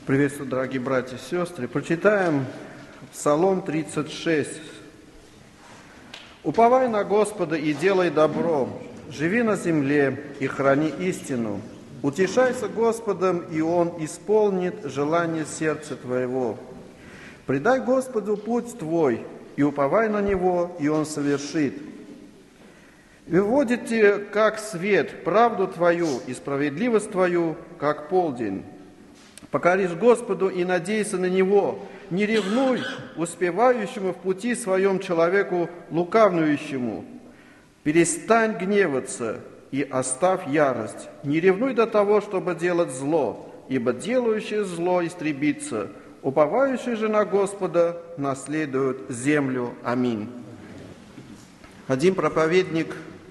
Приветствую, дорогие братья и сестры. Прочитаем Псалом 36. «Уповай на Господа и делай добро, живи на земле и храни истину. Утешайся Господом, и Он исполнит желание сердца твоего. Предай Господу путь твой, и уповай на Него, и Он совершит. Выводит тебе, как свет, правду твою и справедливость твою, как полдень. Покоришь Господу и надейся на Него. Не ревнуй успевающему в пути своем человеку лукавнующему. Перестань гневаться и оставь ярость. Не ревнуй до того, чтобы делать зло, ибо делающий зло истребится. Уповающий же на Господа наследует землю. Аминь». Один проповедник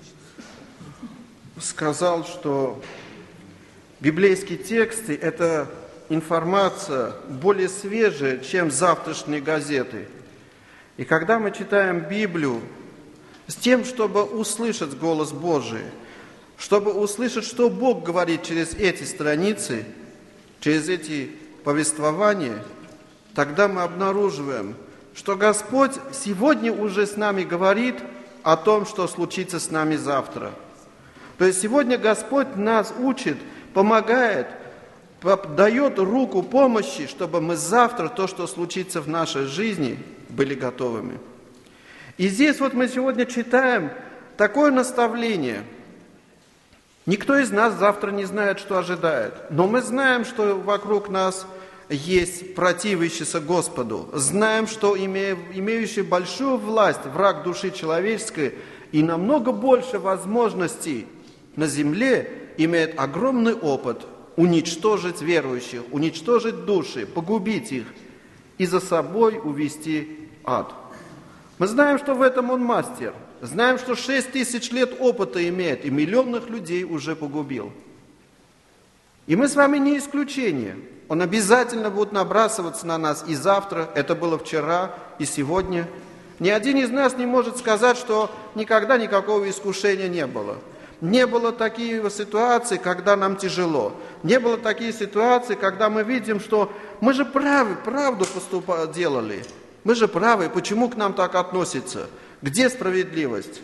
сказал, что библейские тексты – это информация более свежая, чем завтрашние газеты. И когда мы читаем Библию с тем, чтобы услышать голос Божий, чтобы услышать, что Бог говорит через эти страницы, через эти повествования, тогда мы обнаруживаем, что Господь сегодня уже с нами говорит о том, что случится с нами завтра. То есть сегодня Господь нас учит, помогает, дает руку помощи, чтобы мы завтра, то, что случится в нашей жизни, были готовыми. И здесь вот мы сегодня читаем такое наставление. Никто из нас завтра не знает, что ожидает. Но мы знаем, что вокруг нас есть противящийся Господу. Знаем, что имеющий большую власть враг души человеческой и намного больше возможностей на земле имеет огромный опыт уничтожить верующих, уничтожить души, погубить их и за собой увести ад. Мы знаем, что в этом он мастер. Знаем, что 6000 лет опыта имеет и миллионных людей уже погубил. И мы с вами не исключение. Он обязательно будет набрасываться на нас и завтра, это было вчера и сегодня. Ни один из нас не может сказать, что никогда никакого искушения не было. Не было таких ситуаций, когда нам тяжело. Не было таких ситуаций, когда мы видим, что мы же правду делали. Мы же правы, почему к нам так относятся? Где справедливость?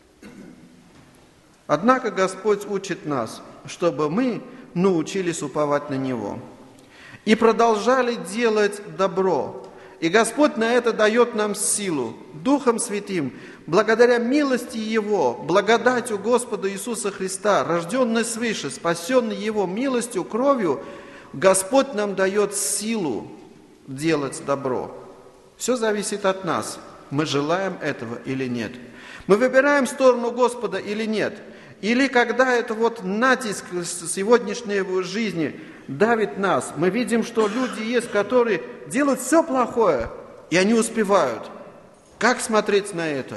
Однако Господь учит нас, чтобы мы научились уповать на Него. И продолжали делать добро. И Господь на это дает нам силу, Духом Святым, благодаря милости Его, благодатью Господа Иисуса Христа, рожденный свыше, спасенный Его милостью, кровью, Господь нам дает силу делать добро. Все зависит от нас, мы желаем этого или нет. Мы выбираем сторону Господа или нет. Или когда это вот натиск сегодняшней жизни давит нас, мы видим, что люди есть, которые делают все плохое, и они успевают. Как смотреть на это?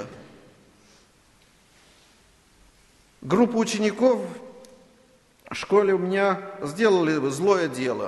Группа учеников в школе у меня сделали злое дело.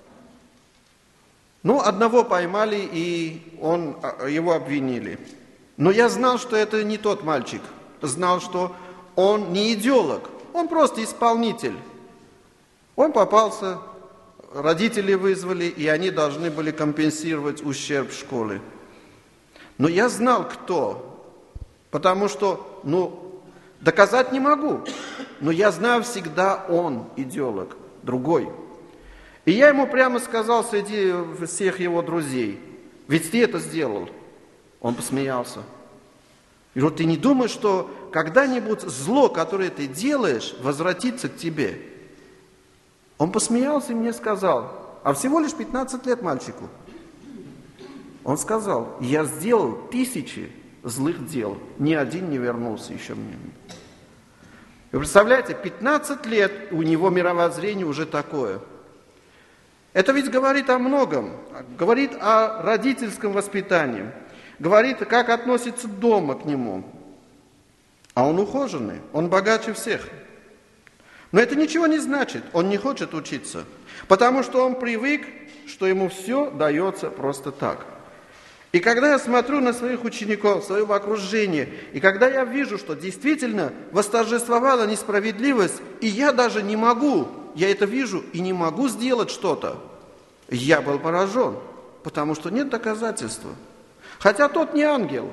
Одного поймали, и его обвинили. Но я знал, что это не тот мальчик. Знал, что он не идеолог, он просто исполнитель. Он попался, родители вызвали, и они должны были компенсировать ущерб школы. Но я знал, кто, потому что, доказать не могу, но я знаю всегда, он идеолог, другой. И я ему прямо сказал среди всех его друзей: ведь ты это сделал. Он посмеялся. И вот ты не думаешь, что когда-нибудь зло, которое ты делаешь, возвратится к тебе? Он посмеялся и мне сказал, а всего лишь 15 лет мальчику. Он сказал: я сделал 1000 злых дел, ни один не вернулся еще мне. Вы представляете, 15 лет у него мировоззрение уже такое. Это ведь говорит о многом, говорит о родительском воспитании. Говорит, как относится дома к нему. А он ухоженный, он богаче всех. Но это ничего не значит, он не хочет учиться. Потому что он привык, что ему все дается просто так. И когда я смотрю на своих учеников, свое окружение, и когда я вижу, что действительно восторжествовала несправедливость, и я даже не могу, я это вижу и не могу сделать что-то, Я был поражен, потому что нет доказательства. Хотя тот не ангел.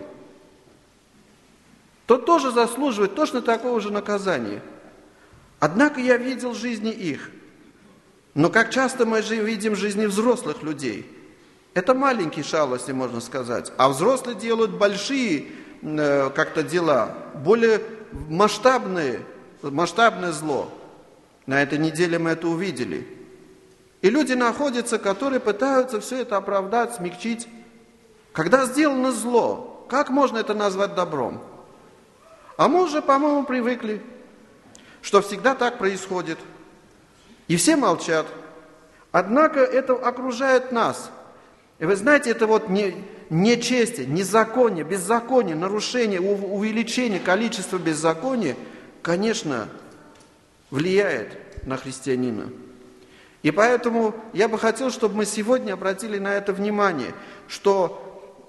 Тот тоже заслуживает точно такого же наказания. Однако я видел жизни их. Но как часто мы же видим жизни взрослых людей. Это маленькие шалости, можно сказать. А взрослые делают большие как-то дела, более масштабное зло. На этой неделе мы это увидели. И люди находятся, которые пытаются все это оправдать, смягчить. Когда сделано зло, как можно это назвать добром? А мы уже, по-моему, привыкли, что всегда так происходит. И все молчат. Однако это окружает нас. И вы знаете, это вот нечестие, незаконие, беззаконие, нарушение, увеличение количества беззакония, конечно, влияет на христианина. И поэтому я бы хотел, чтобы мы сегодня обратили на это внимание, что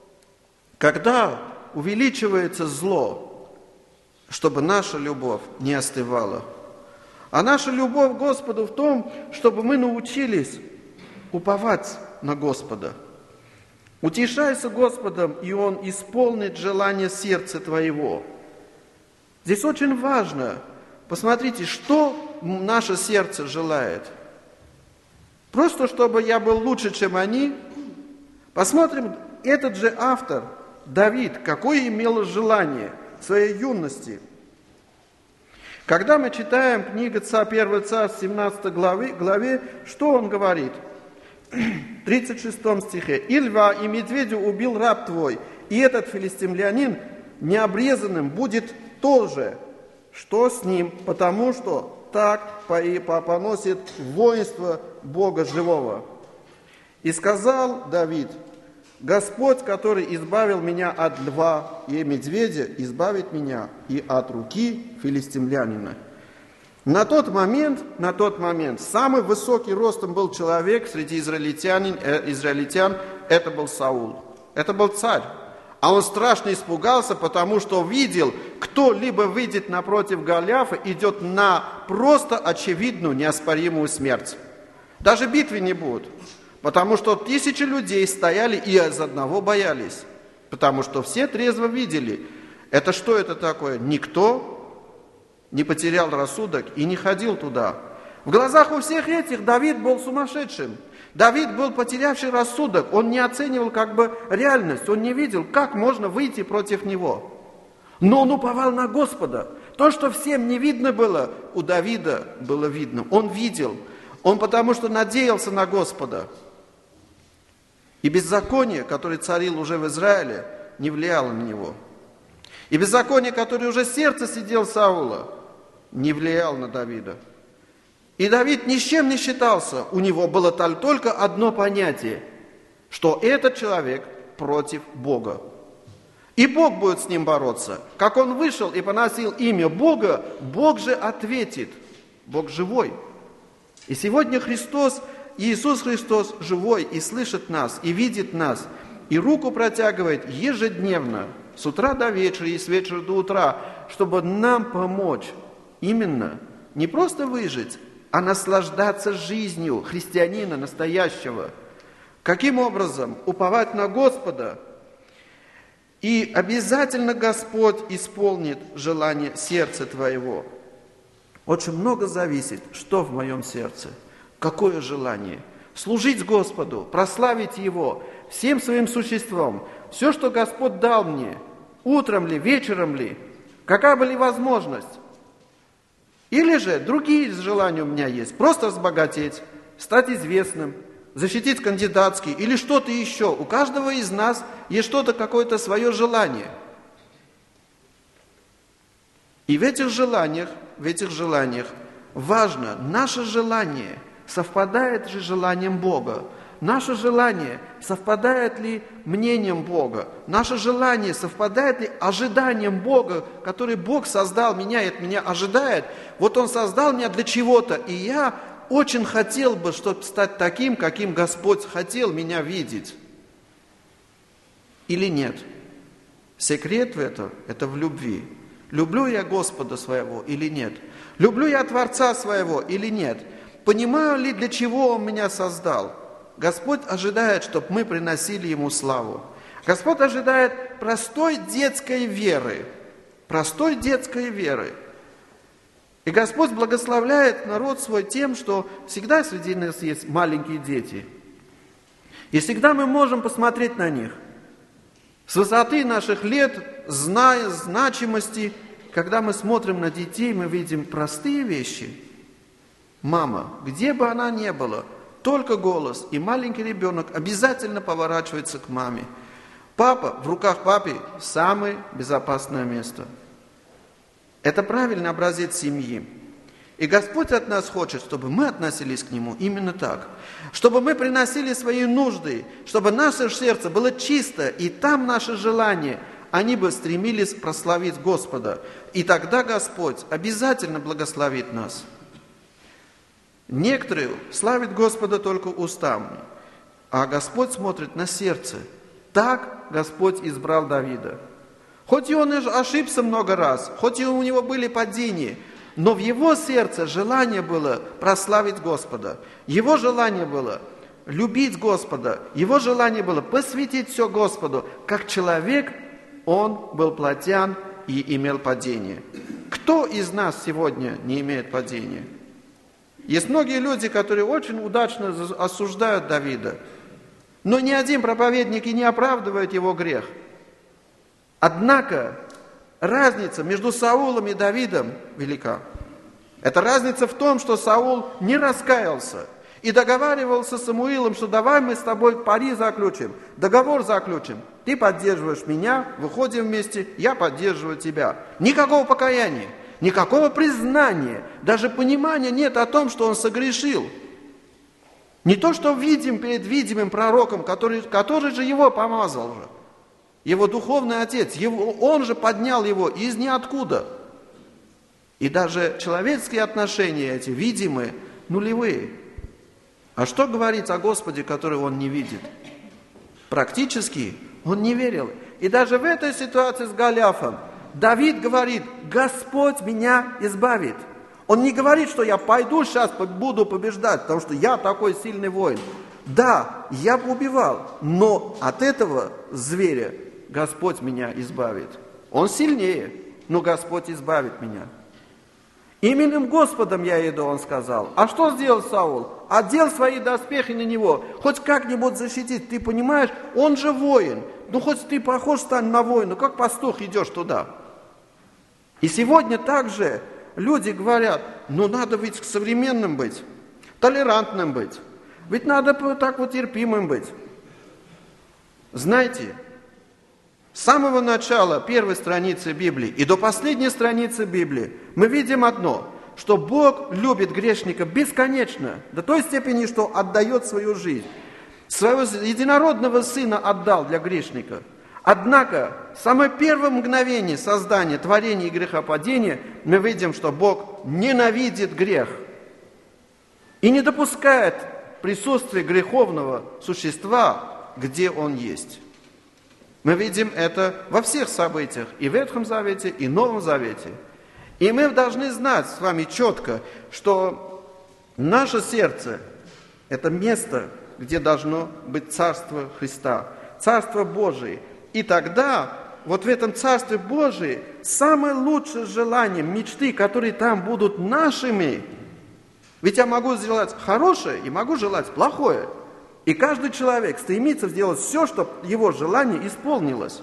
когда увеличивается зло, чтобы наша любовь не остывала. А наша любовь к Господу в том, чтобы мы научились уповать на Господа. Утешайся Господом, и Он исполнит желание сердца твоего. Здесь очень важно, посмотрите, что наше сердце желает. Просто чтобы я был лучше, чем они. Посмотрим, этот же автор, Давид, какое имел желание в своей юности. Когда мы читаем книгу 1 Царств, 17 главе, что он говорит? В 36 стихе. «И льва, и медведя убил раб твой, и этот филистимлянин необрезанным будет тоже, что с ним, потому что так поносит воинство Бога живого. И сказал Давид: Господь, который избавил меня от льва и медведя, избавит меня и от руки филистимлянина». На тот момент самый высокий ростом был человек среди израильтян, это был Саул, это был царь. А он страшно испугался, потому что видел, кто-либо выйдет напротив Голиафа, идет на просто очевидную, неоспоримую смерть. Даже битвы не будет, потому что 1000 людей стояли и из одного боялись, потому что все трезво видели, это что это такое? Никто не потерял рассудок и не ходил туда. В глазах у всех этих Давид был сумасшедшим. Давид был потерявший рассудок. Он не оценивал реальность. Он не видел, как можно выйти против него. Но он уповал на Господа. То, что всем не видно было, у Давида было видно. Он видел. Он потому что надеялся на Господа. И беззаконие, которое царило уже в Израиле, не влияло на него. И беззаконие, которое уже в сердце сидел Саула, не влиял на Давида. И Давид ни с чем не считался. У него было только одно понятие, что этот человек против Бога. И Бог будет с ним бороться. Как он вышел и поносил имя Бога, Бог же ответит. Бог живой. И сегодня Иисус Христос живой и слышит нас, и видит нас, и руку протягивает ежедневно, с утра до вечера и с вечера до утра, чтобы нам помочь именно не просто выжить, а наслаждаться жизнью христианина настоящего. Каким образом? Уповать на Господа. И обязательно Господь исполнит желание сердца твоего. Очень много зависит, что в моем сердце, какое желание. Служить Господу, прославить Его всем своим существом. Все, что Господь дал мне, утром ли, вечером ли, какая бы ли возможность. Или же другие желания у меня есть. Просто разбогатеть, стать известным, защитить кандидатский или что-то еще. У каждого из нас есть что-то, какое-то свое желание. И в этих желаниях важно, наше желание совпадает же с желанием Бога. Наше желание совпадает ли мнением Бога? Наше желание совпадает ли ожиданием Бога, который Бог создал меня и от меня ожидает? Вот Он создал меня для чего-то, и я очень хотел бы, чтобы стать таким, каким Господь хотел меня видеть. Или нет? Секрет в этом – это в любви. Люблю я Господа своего или нет? Люблю я Творца своего или нет? Понимаю ли, для чего Он меня создал? Господь ожидает, чтобы мы приносили Ему славу. Господь ожидает простой детской веры. Простой детской веры. И Господь благословляет народ свой тем, что всегда среди нас есть маленькие дети. И всегда мы можем посмотреть на них. С высоты наших лет, зная значимости, когда мы смотрим на детей, мы видим простые вещи. Мама, где бы она ни была, только голос, и маленький ребенок обязательно поворачивается к маме. Папа, в руках папы самое безопасное место. Это правильный образец семьи. И Господь от нас хочет, чтобы мы относились к Нему именно так. Чтобы мы приносили свои нужды, чтобы наше сердце было чисто, и там наши желания, они бы стремились прославить Господа. И тогда Господь обязательно благословит нас. Некоторые славят Господа только устами, а Господь смотрит на сердце. Так Господь избрал Давида. Хоть и он ошибся много раз, хоть и у него были падения, но в его сердце желание было прославить Господа. Его желание было любить Господа. Его желание было посвятить все Господу. Как человек он был плотян и имел падение. Кто из нас сегодня не имеет падения? Есть многие люди, которые очень удачно осуждают Давида. Но ни один проповедник и не оправдывает его грех. Однако разница между Саулом и Давидом велика. Эта разница в том, что Саул не раскаялся и договаривался с Самуилом, что давай мы с тобой пари заключим, договор заключим. Ты поддерживаешь меня, выходим вместе, я поддерживаю тебя. Никакого покаяния, никакого признания, даже понимания нет о том, что он согрешил. Не то, что видим перед видимым пророком, который же его помазал же. Его духовный отец, он же поднял его из ниоткуда. И даже человеческие отношения эти, видимые, нулевые. А что говорить о Господе, который он не видит? Практически он не верил. И даже в этой ситуации с Голиафом Давид говорит: Господь меня избавит. Он не говорит, что я пойду сейчас буду побеждать, потому что я такой сильный воин. Да, я бы убивал, но от этого зверя Господь меня избавит. Он сильнее, но Господь избавит меня. Именем Господом я иду, он сказал. А что сделал Саул? Одел свои доспехи на него, хоть как-нибудь защитить. Ты понимаешь, он же воин. Ну хоть ты похож стань на воина, как пастух идешь туда. И сегодня также люди говорят, ну надо ведь современным быть, толерантным быть. Ведь надо так вот терпимым быть. Знаете, с самого начала первой страницы Библии и до последней страницы Библии мы видим одно, что Бог любит грешника бесконечно, до той степени, что отдает свою жизнь. Своего единородного Сына отдал для грешника. Однако, в самое первое мгновение создания, творения и грехопадения мы видим, что Бог ненавидит грех и не допускает присутствия греховного существа, где он есть. Мы видим это во всех событиях, и в Ветхом Завете, и Новом Завете. И мы должны знать с вами четко, что наше сердце – это место, где должно быть Царство Христа, Царство Божие. И тогда вот в этом Царстве Божие самое лучшее желание, мечты, которые там будут нашими. Ведь я могу сделать хорошее и могу желать плохое. И каждый человек стремится сделать все, чтобы его желание исполнилось.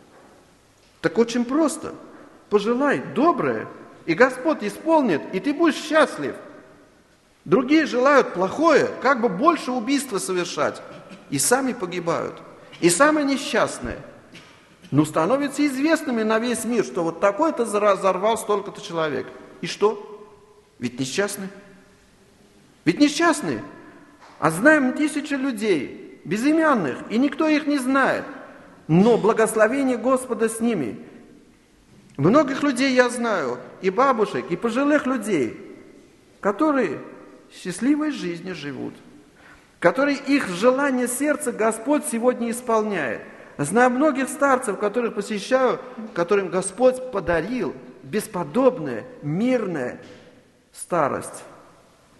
Так очень просто. Пожелай доброе, и Господь исполнит, и ты будешь счастлив. Другие желают плохое, как бы больше убийства совершать, и сами погибают. И самые несчастные, ну, становятся известными на весь мир, что вот такой-то взорвал столько-то человек. И что? Ведь несчастны. Ведь несчастны. А знаем тысячи людей, безымянных, и никто их не знает. Но благословение Господа с ними. Многих людей я знаю, и бабушек, и пожилых людей, которые счастливой жизнью живут, которые их желание сердца Господь сегодня исполняет. Знаю многих старцев, которых посещаю, которым Господь подарил бесподобная, мирная старость.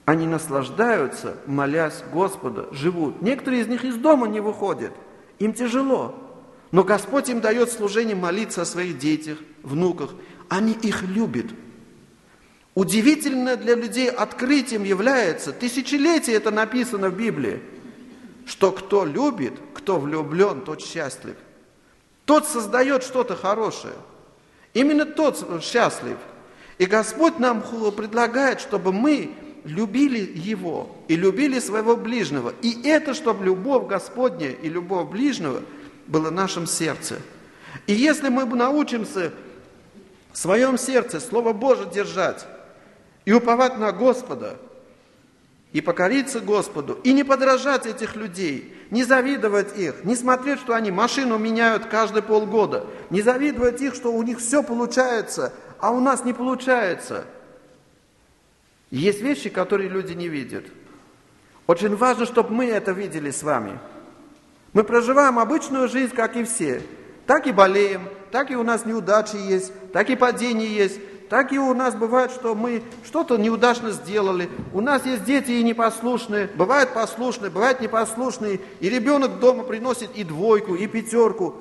Они наслаждаются, молясь Господа, живут. Некоторые из них из дома не выходят. Им тяжело. Но Господь им дает служение молиться о своих детях, внуках. Они их любят. Удивительно для людей открытием является, тысячелетия это написано в Библии, что кто любит, кто влюблен, тот счастлив. Тот создает что-то хорошее. Именно тот счастлив. И Господь нам предлагает, чтобы мы любили Его и любили своего ближнего. И это, чтобы любовь Господня и любовь ближнего была в нашем сердце. И если мы научимся в своем сердце Слово Божие держать и уповать на Господа, и покориться Господу, и не подражать этих людей, не завидовать их, не смотреть, что они машину меняют каждые полгода, не завидовать их, что у них все получается, а у нас не получается. Есть вещи, которые люди не видят. Очень важно, чтобы мы это видели с вами. Мы проживаем обычную жизнь, как и все. Так и болеем, так и у нас неудачи есть, так и падения есть, так и у нас бывает, что мы что-то неудачно сделали. У нас есть дети и непослушные, бывают послушные, бывают непослушные. И ребенок дома приносит и 2, и 5.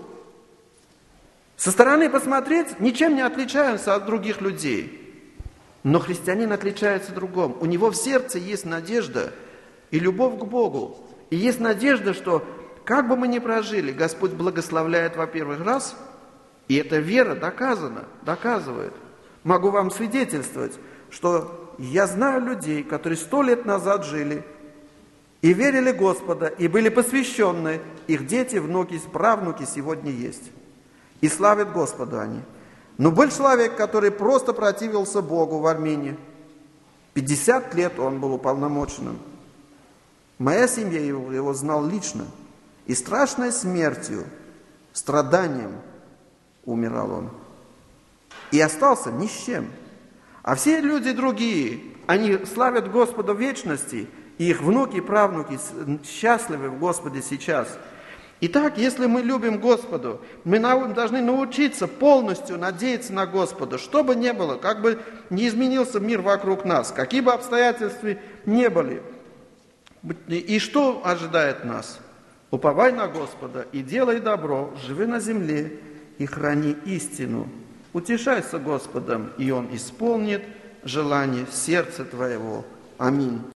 Со стороны посмотреть, ничем не отличаемся от других людей. Но христианин отличается другом. У него в сердце есть надежда и любовь к Богу. И есть надежда, что как бы мы ни прожили, Господь благословляет, во-первых, раз, и эта вера доказывает. Могу вам свидетельствовать, что я знаю людей, которые 100 лет назад жили и верили Господа, и были посвященны. Их дети, внуки, правнуки сегодня есть. И славят Господа они. Но был человек, который просто противился Богу в Армении. 50 лет он был уполномоченным. Моя семья его знал лично. И страшной смертью, страданием умирал он. И остался ни с чем. А все люди другие, они славят Господа в вечности, и их внуки и правнуки счастливы в Господе сейчас. Итак, если мы любим Господа, мы должны научиться полностью надеяться на Господа, что бы ни было, как бы не изменился мир вокруг нас, какие бы обстоятельства ни были. И что ожидает нас? Уповай на Господа и делай добро, живи на земле и храни истину. Утешайся Господом, и Он исполнит желание сердца твоего. Аминь.